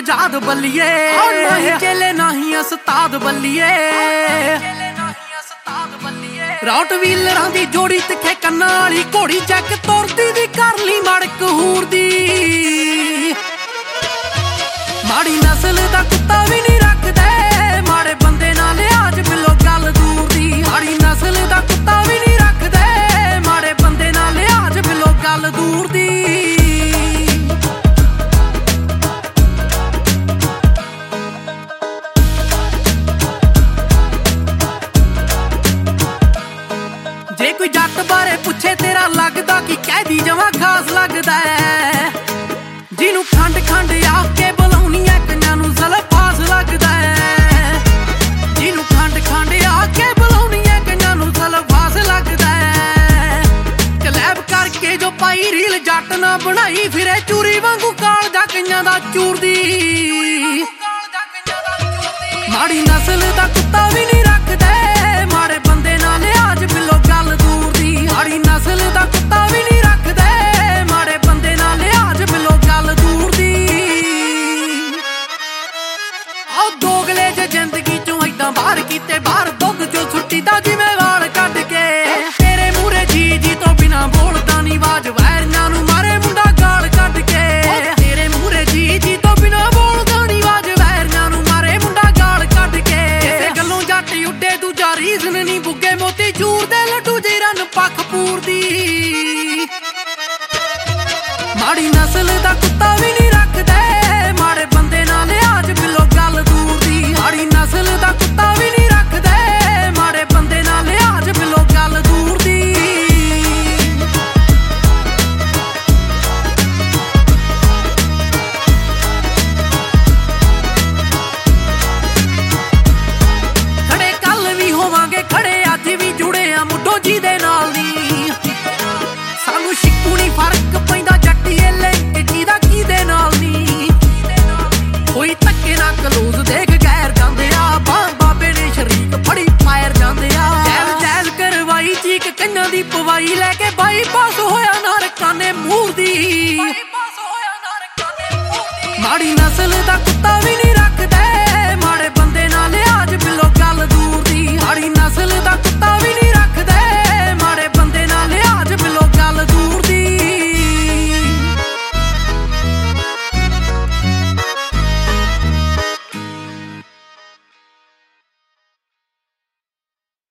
आजाद बल्लिए नहीं चेले नहीं उस्ताद बल्लिए राउट व्हीलरां दी जोड़ी तिखे कन्नां वाली घोड़ी चैक तुरदी दी कर ली मड़ कहूर दी माड़ी नस्ल दा कुत्ता भी नहीं रखदे माड़े बंदे नाल लिहाज बिलो गल दूर दी माड़ी नस्ल दा कुत्ता भी नहीं रखदे माड़े बंदे नाल लिहाज बिलो गल दूर दी जे कोई जट बारे पुछे तेरा लगदा कि कैदी जमा खास लगदा है जिन्नू खंड खंड आके बुलाउनी है कन्यां नू ज़लफास लगदा है जिन्नू खंड खंड आके बुलाउनी है कन्यां नू ज़लफास लगदा है कलैब करके जो पाई रील जट ना बनाई फिरे चूरी वांगू कालदा कन्यां दा चूरदी माड़ी नस्ल दा कुत्ता भी नहीं रखदे माड़े बंदे नाल लिहाज बिलो गल दूर दी माड़ी नस्ल दा कुत्ता भी नहीं रखदे माड़े बंदे नाल लिहाज बिलो गल दूर दी आ दोगले ज जिंदगी चों इदां बाहर कीते बाहर दुग चों सुट्टी दा जिवें वाल कढ के तेरे मूहरे जी जी तो बिना बोलदा नी आवाज वैरियां नू मारे मुंडा गाल कढ के तेरे मूहरे जी जी तो बिना बोलदा नी आवाज वैरियां नू मारे मुंडा गाल कढ के इसे गल्लों जट उड्डे दूजा रीजन नी बुग्गे मोती चूर दे लड्डू जे रन पख पूरदी माड़ी नस्ल दा कुत्ता भी नहीं रखदे माड़े बंदे नाल लिहाज बिलो गल दूर दी माड़ी नस्ल दा कुत्ता भी नहीं रखदे माड़े बंदे नाल लिहाज बिलो गल दूर दी खड़े कल भी होवांगे खड़े अज भी जुड़े आ मुड्डो जी दे नाल नी सानू शिकू नहीं फर्क पैंदा जट्टीए लिंक किदा किदे नाल नी कोई धक्के ना कलूज देख गैर जांदे आ बाबे ने शरीक फड़ी फायर जांदे आ जैल जैल करवाई चीक कन्यां दी पवाई लैके बाईपास होया नरकां ने मूर दी माड़ी नस्ल दा कुत्ता भी